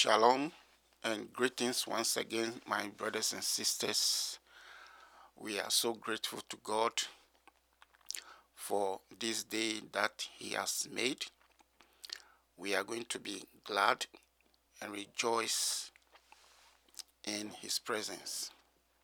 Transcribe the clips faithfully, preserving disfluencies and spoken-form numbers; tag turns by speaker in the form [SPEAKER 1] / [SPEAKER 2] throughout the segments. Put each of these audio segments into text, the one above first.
[SPEAKER 1] Shalom and greetings once again, my brothers and sisters. We are so grateful to God for this day that He has made. We are going to be glad and rejoice in His presence.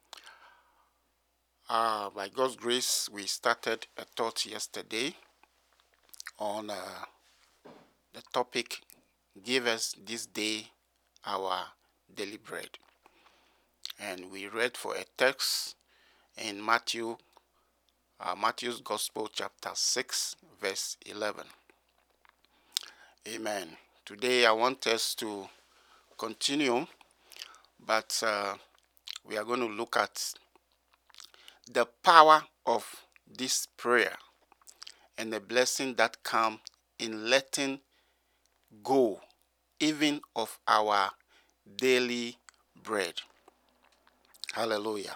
[SPEAKER 1] Uh, by God's grace, we started a thought yesterday on uh, the topic, Give us this day our daily bread. And we read for a text in Matthew, uh, Matthew's Gospel, chapter six, verse eleven. Amen. Today I want us to continue, but uh, we are going to look at the power of this prayer and the blessing that comes in letting go even of our daily bread. Hallelujah.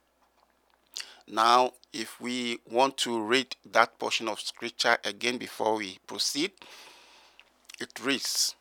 [SPEAKER 1] Now, if we want to read that portion of scripture again before we proceed, it reads,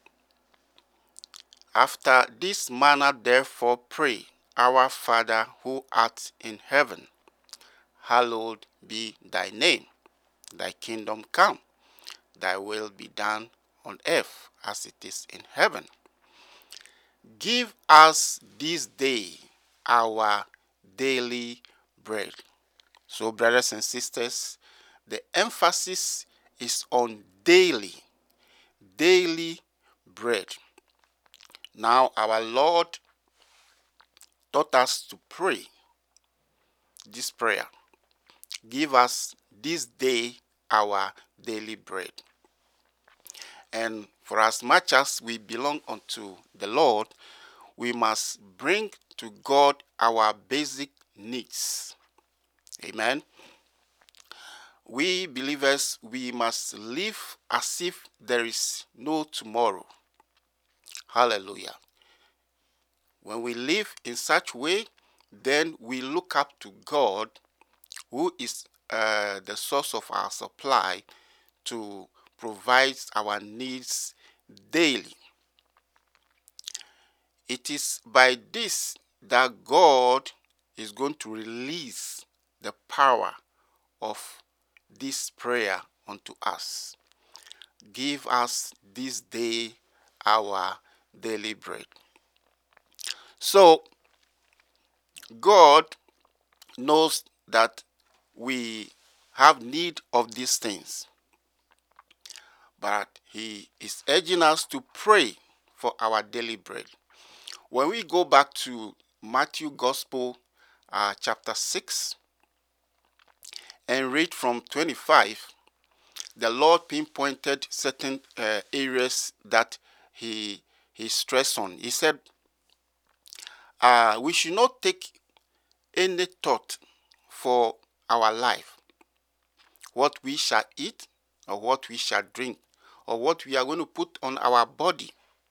[SPEAKER 1] After this manner therefore pray, Our Father who art in heaven, hallowed be thy name. Thy kingdom come, thy will be done on earth as it is in heaven. Give us this day our daily bread. So, brothers and sisters, the emphasis is on daily, daily bread. Now, our Lord taught us to pray this prayer. Give us this day our daily bread. And for as much as we belong unto the Lord, we must bring to God our basic needs. Amen. We believers, we must live as if there is no tomorrow. Hallelujah. When we live in such way, then we look up to God, who is uh, the source of our supply, to provide our needs daily. It is by this that God is going to release the power of this prayer unto us. Give us this day our daily bread. So, God knows that we have need of these things, but He is urging us to pray for our daily bread. When we go back to Matthew Gospel, uh, chapter six, and read from twenty-five, the Lord pinpointed certain uh, areas that he, he stressed on. He said, uh, we should not take any thought for our life, what we shall eat, or what we shall drink, or what we are going to put on our body.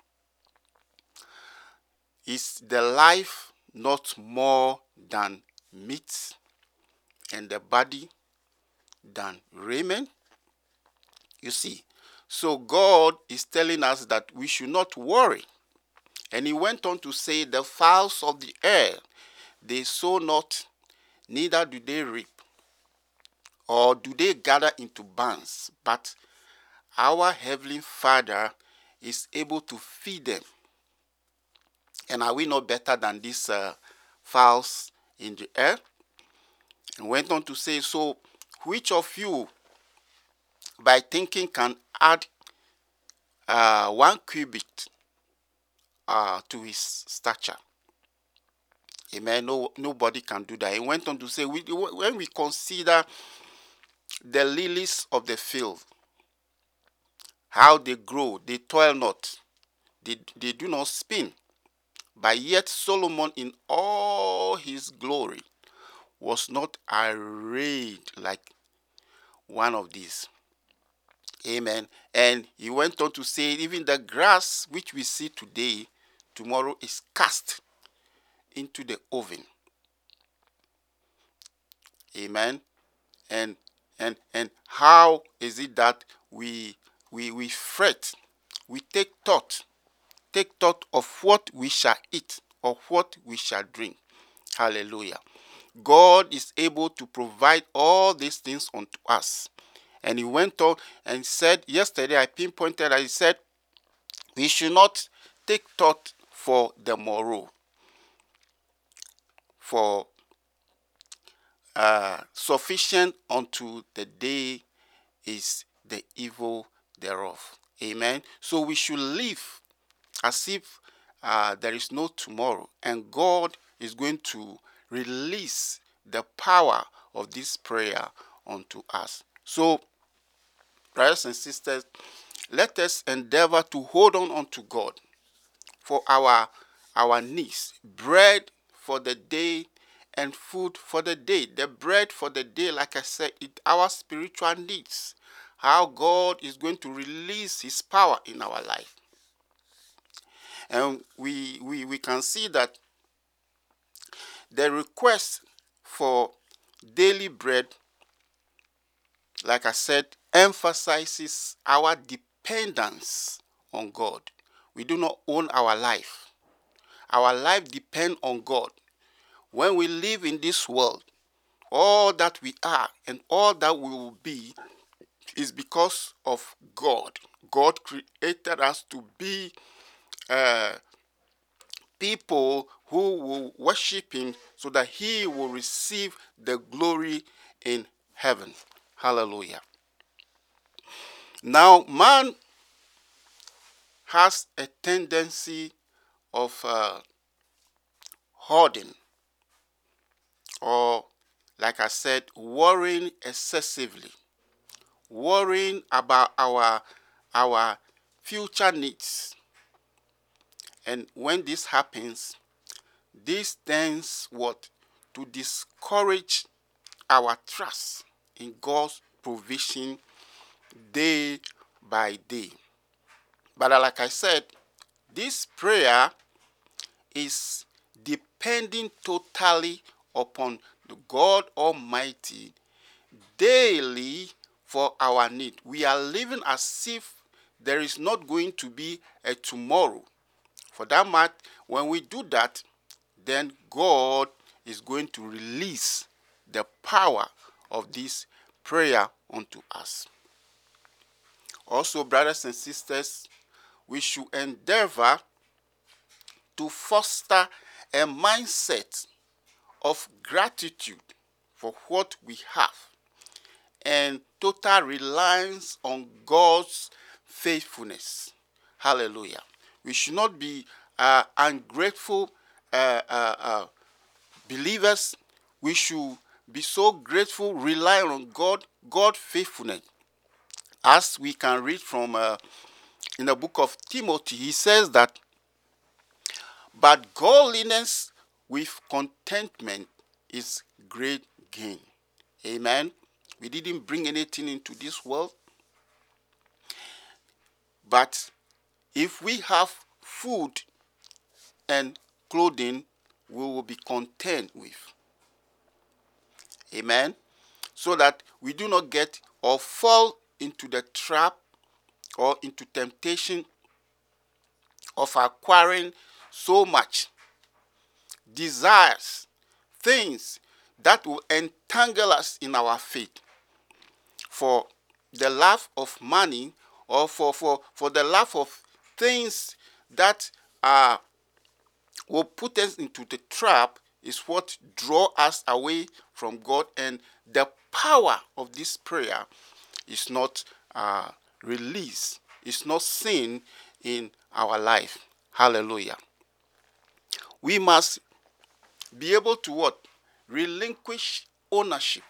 [SPEAKER 1] Is the life not more than meat, and the body than raiment? You see, so God is telling us that we should not worry. And He went on to say, the fowls of the air, they sow not, neither do they reap, or do they gather into barns, but our Heavenly Father is able to feed them. And are we not better than these uh, fowls in the air? And went on to say, so which of you by thinking can add uh, one cubit uh, to his stature? Amen. No, nobody can do that. He went on to say, we, when we consider the lilies of the field, how they grow, they toil not, they, they do not spin. But yet Solomon in all his glory was not arrayed like one of these. Amen. And he went on to say, even the grass which we see today, tomorrow is cast into the oven. Amen. And and and how is it that we we we fret, we take thought take thought of what we shall eat or what we shall drink. Hallelujah. God is able to provide all these things unto us. And he went on and said, yesterday I pinpointed that he said, we should not take thought for the morrow, for uh, sufficient unto the day is the evil thereof. Amen. So we should live as if uh, there is no tomorrow, and God is going to release the power of this prayer unto us. So, brothers and sisters, let us endeavor to hold on unto God for our our needs, bread for the day and food for the day. The bread for the day, like I said, it our spiritual needs. How God is going to release his power in our life. And we we, we can see that the request for daily bread, like I said, emphasizes our dependence on God. We do not own our life. Our life depends on God. When we live in this world, all that we are and all that we will be is because of God. God created us to be uh, people who will worship him so that he will receive the glory in heaven. Hallelujah. Now, man has a tendency of uh, hoarding, or, like I said, worrying excessively, worrying about our, our future needs. And when this happens, this tends what? To discourage our trust in God's provision day by day. But like I said, this prayer is depending totally upon the God Almighty daily for our need. We are living as if there is not going to be a tomorrow. For that matter, when we do that, then God is going to release the power of this prayer unto us. Also, brothers and sisters, we should endeavor to foster a mindset of gratitude for what we have and total reliance on God's faithfulness. Hallelujah. We should not be uh, ungrateful uh, uh, uh, believers. We should be so grateful, relying on God, God's faithfulness. As we can read from uh, in the book of Timothy, he says that, but godliness with contentment is great gain. Amen. We didn't bring anything into this world, but if we have food and clothing, we will be content with. Amen. So that we do not get or fall into the trap or into temptation of acquiring so much desires, things that will entangle us in our faith. For the love of money, or for, for, for the love of things that are will put us into the trap, is what draw us away from God, and the power of this prayer is not uh, released, it's not seen in our life. Hallelujah. We must be able to what? Relinquish ownership.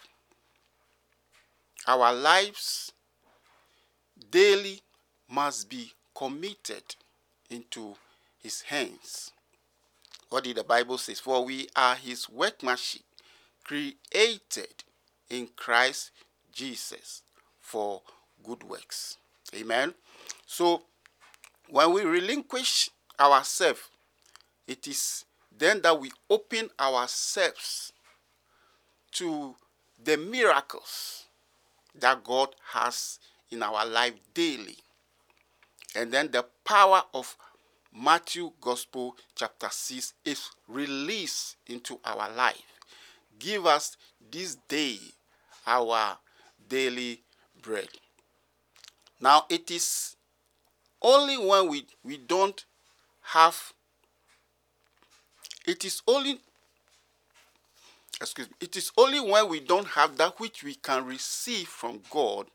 [SPEAKER 1] Our lives daily must be committed into his hands. What did the Bible say? For we are his workmanship, created in Christ Jesus for good works. Amen. So when we relinquish ourselves, it is then that we open ourselves to the miracles that God has in our life daily. And then the power of Matthew Gospel chapter six is released into our life. Give us this day our daily bread. Now it is only when we, we don't have, it is only, excuse me, it is only when we don't have that which we can receive from God.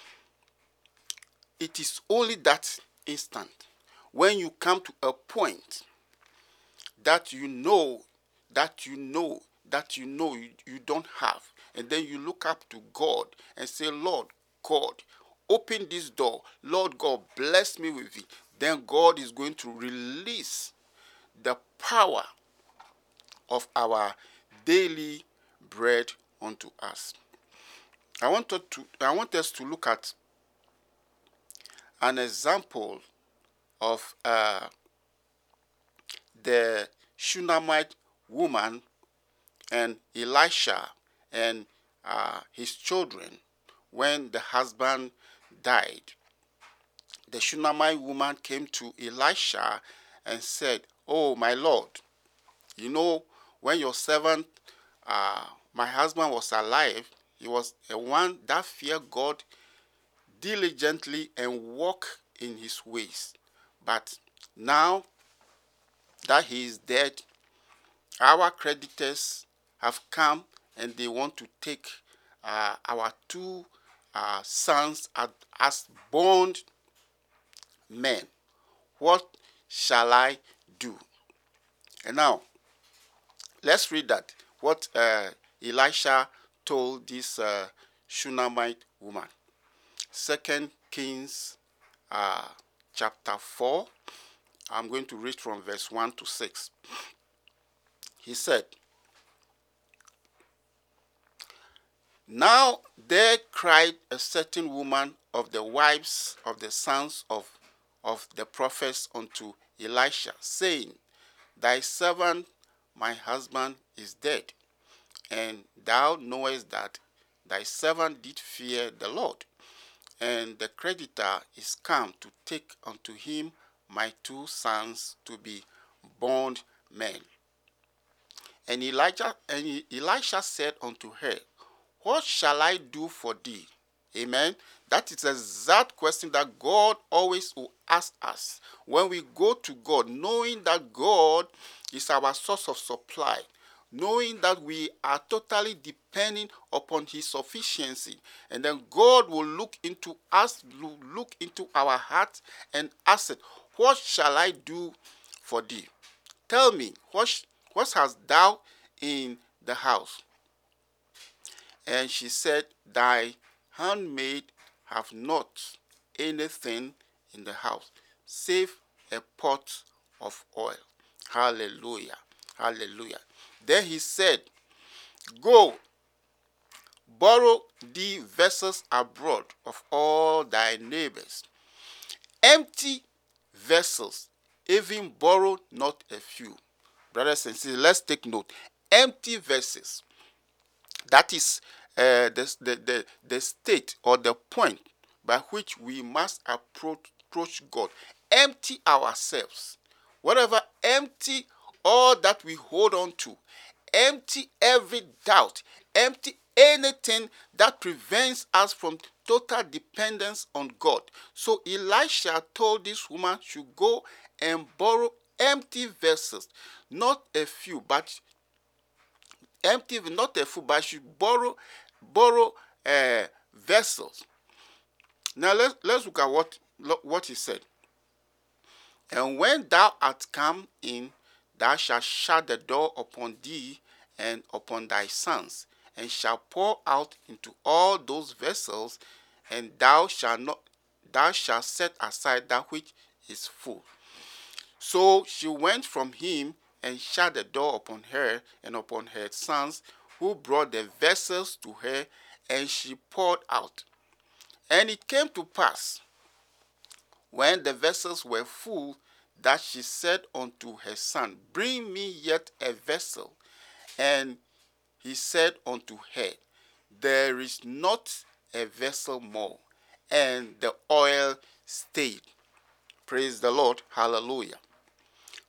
[SPEAKER 1] It is only that instant when you come to a point that you know, that you know, that you know you, you don't have. And then you look up to God and say, Lord God, open this door. Lord God, bless me with it. Then God is going to release the power of our daily bread unto us. I want to, I want us to look at an example of uh, the Shunammite woman and Elisha and uh, his children when the husband died. The Shunammite woman came to Elisha and said, "Oh, my Lord, you know, when your servant, uh, my husband was alive, he was a one that feared God diligently and walked in his ways. But now that he is dead, our creditors have come and they want to take uh, our two uh, sons as, as bond men. What shall I do?" And now, let's read that. What uh, Elisha told this uh, Shunammite woman. Second Kings uh, chapter four. I'm going to read from verse one to six. He said, "Now there cried a certain woman of the wives of the sons of, of the prophets unto Elisha, saying, Thy servant, my husband, is dead, and thou knowest that thy servant did fear the Lord, and the creditor is come to take unto him my two sons to be bondmen. And Elijah and Elisha said unto her, What shall I do for thee?" Amen. That is the exact question that God always will ask us when we go to God, knowing that God is our source of supply, knowing that we are totally depending upon his sufficiency. And then God will look into us, look into our heart and ask it, "What shall I do for thee? Tell me, what, what hast thou in the house?" And she said, "Thy handmaid have not anything in the house, save a pot of oil." Hallelujah. Hallelujah. Then he said, "Go, borrow thee vessels abroad of all thy neighbors, empty vessels, even borrow not a few." Brothers and sisters, let's take note. Empty vessels. That is uh, the, the, the, the state or the point by which we must approach, approach God. Empty ourselves. Whatever, empty all that we hold on to. Empty every doubt. Empty anything that prevents us from total dependence on God. So Elisha told this woman to go and borrow empty vessels. Not a few, but empty, not a few, but she borrow, borrow uh, vessels. Now let's let's look at what what he said. "And when thou art come in, thou shalt shut the door upon thee and upon thy sons, and shalt pour out into all those vessels, and thou shalt not, thou shalt set aside that which is full." So she went from him and shut the door upon her and upon her sons, who brought the vessels to her, and she poured out. And it came to pass, when the vessels were full, that she said unto her son, "Bring me yet a vessel." And he said unto her, "There is not a vessel more." And the oil stayed. Praise the Lord. Hallelujah.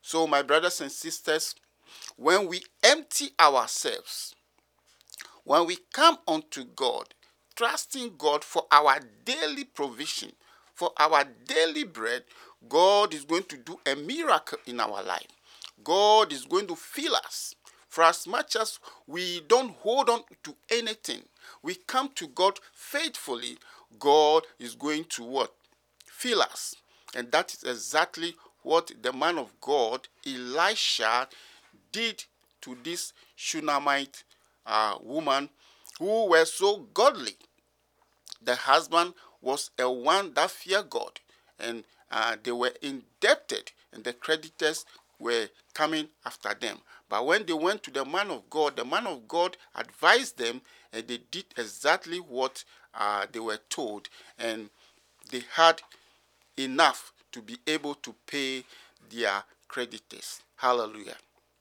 [SPEAKER 1] So, my brothers and sisters, when we empty ourselves, when we come unto God, trusting God for our daily provision, for our daily bread, God is going to do a miracle in our life. God is going to fill us. For as much as we don't hold on to anything, we come to God faithfully, God is going to what? Fill us. And that is exactly what the man of God, Elisha, did to this Shunammite uh, woman who were so godly. The husband was a one that feared God, and uh, they were indebted, and the creditors were coming after them. But when they went to the man of God, the man of God advised them, and they did exactly what uh, they were told, and they had enough to be able to pay their creditors. Hallelujah.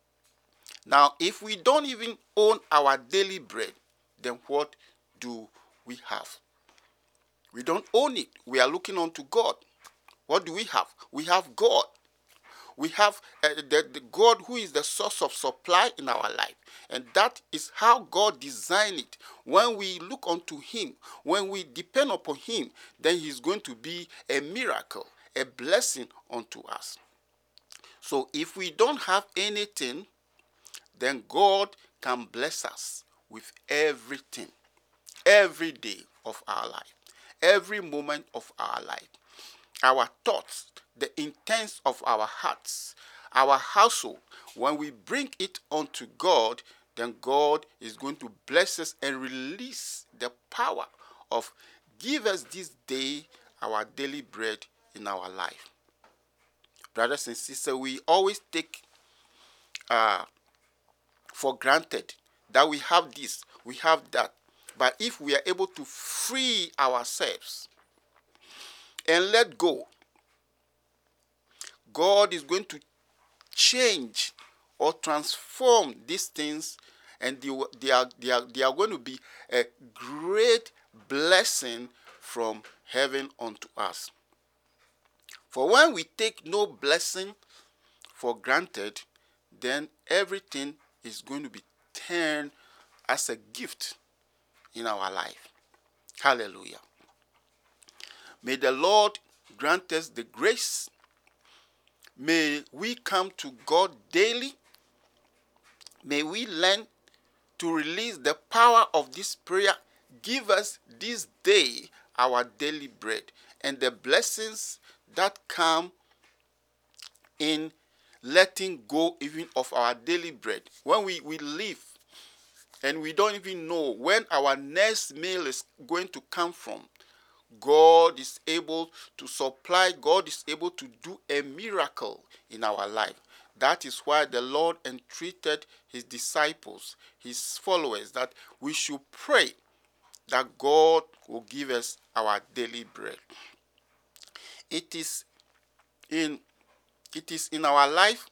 [SPEAKER 1] Now, if we don't even own our daily bread, then what do we have? We don't own it. We are looking unto God. What do we have? We have God. We have uh, the, the God who is the source of supply in our life. And that is how God designed it. When we look unto him, when we depend upon him, then he's going to be a miracle, a blessing unto us. So if we don't have anything, then God can bless us with everything, every day of our life, every moment of our life. Our thoughts, the intents of our hearts, our household, when we bring it unto God, then God is going to bless us and release the power of give us this day our daily bread in our life. Brothers and sisters, we always take uh, for granted that we have this, we have that. But if we are able to free ourselves and let go, God is going to change or transform these things, and they, they, are, they, are, they are going to be a great blessing from heaven unto us. For when we take no blessing for granted, then everything is going to be turned as a gift in our life. Hallelujah. May the Lord grant us the grace. May we come to God daily. May we learn to release the power of this prayer. Give us this day our daily bread, and the blessings that come in letting go even of our daily bread. When we, we live and we don't even know when our next meal is going to come from, God is able to supply, God is able to do a miracle in our life. That is why the Lord entreated his disciples, his followers, that we should pray that God will give us our daily bread. It is in, it is in our life,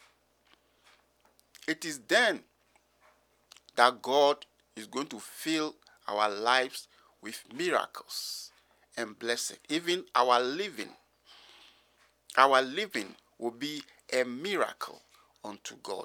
[SPEAKER 1] it is then that God is going to fill our lives with miracles and blessing. Even our living, our living will be a miracle unto God.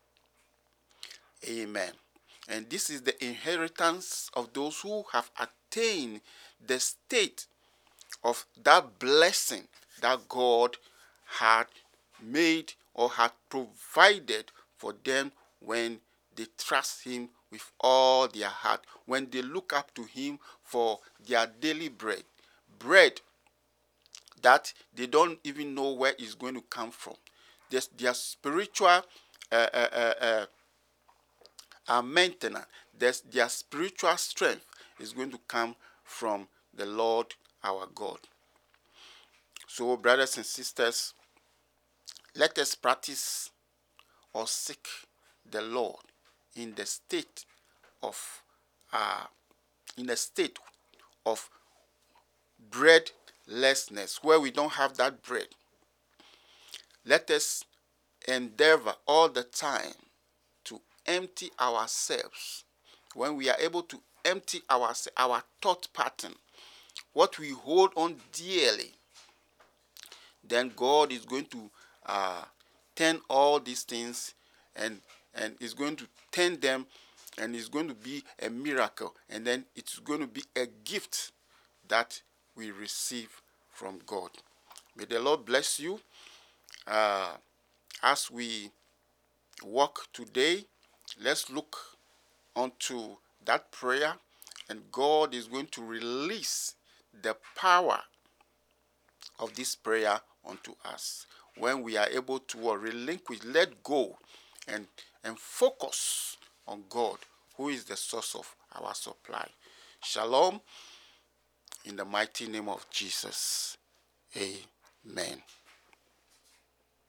[SPEAKER 1] Amen. And this is the inheritance of those who have attained the state of that blessing that God had made or had provided for them when they trust him with all their heart, when they look up to him for their daily bread. Bread that they don't even know where it's going to come from. There's their spiritual uh, uh, uh, uh, uh, maintenance, there's their spiritual strength is going to come from the Lord our God. So, brothers and sisters, let us practice or seek the Lord in the state of uh, in a state of breadlessness, where we don't have that bread. Let us endeavor all the time to empty ourselves. When we are able to empty our, our thought pattern, what we hold on dearly, then God is going to uh, turn all these things, and and it's going to turn them, and it's going to be a miracle, and then it's going to be a gift that we receive from God. May the Lord bless you. Uh, as we walk today, let's look onto that prayer, and God is going to release the power of this prayer unto us when we are able to uh, relinquish, let go, and and focus on God, who is the source of our supply. Shalom, in the mighty name of Jesus. Amen.